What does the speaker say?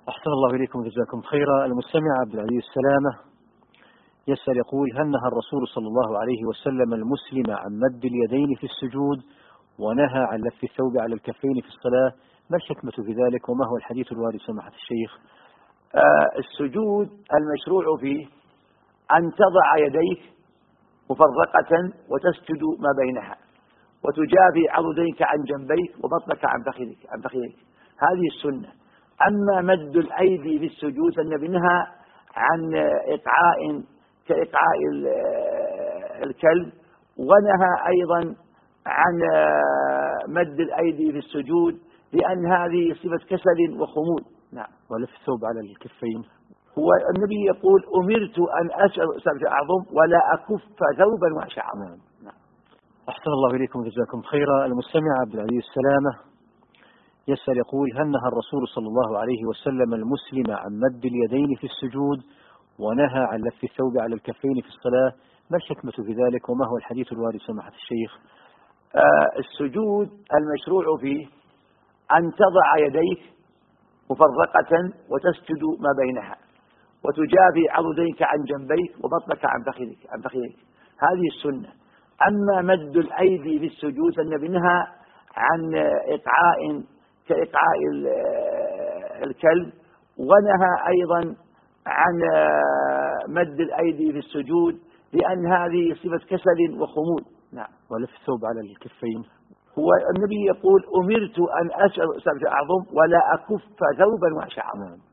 أحسن الله إليكم وجزاكم خيرا. المستمع عبد العزيز السلامة يسأل يقول: هل نهى الرسول صلى الله عليه وسلم المسلم عن مد اليدين في السجود ونهى عن لف الثوب على الكفين في الصلاة؟ ما الحكمة في ذلك وما هو الحديث الوارد سماحة الشيخ؟ السجود المشروع فيه أن تضع يديك مفرقة وتسجد ما بينها وتجافي عضديك عن جنبيك وبطنك عن فخذك، هذه السنة. أما مد الأيدي في السجود فالنبي نهى عن إقعاء كإقعاء الكلب، ونهى أيضا عن مد الأيدي في السجود لأن هذه صفة كسل وخمول. نعم. ولف الثوب على الكفين، هو النبي يقول: أمرت أن أشعر سبع أعظم ولا أكف ثوبا وأشعر. نعم. أحسن الله إليكم وجزاكم خيرا. المستمع عبد العزيز السلامة يسأل يقول: هل نهى الرسول صلى الله عليه وسلم المسلم عن مد اليدين في السجود ونهى عن لف الثوب على الكفين في الصلاة؟ ما الحكمة في ذلك وما هو الحديث الوارد سماحة الشيخ؟ السجود المشروع فيه أن تضع يديك مفرقة وتسجد ما بينها وتجافي عضديك عن جنبيك وبطنك عن فخذك، هذه السنة. أما مد الأيدي في السجود فالنبي نهى عن إقعاء كإقعاء الكلب، ونهى أيضا عن مد الأيدي في السجود لأن هذه صفة كسل وخمول. نعم. ولف الثوب على الكفين، هو النبي يقول: أمرت أن أشعر سبع أعظم ولا أكف ثوبا وأشعر.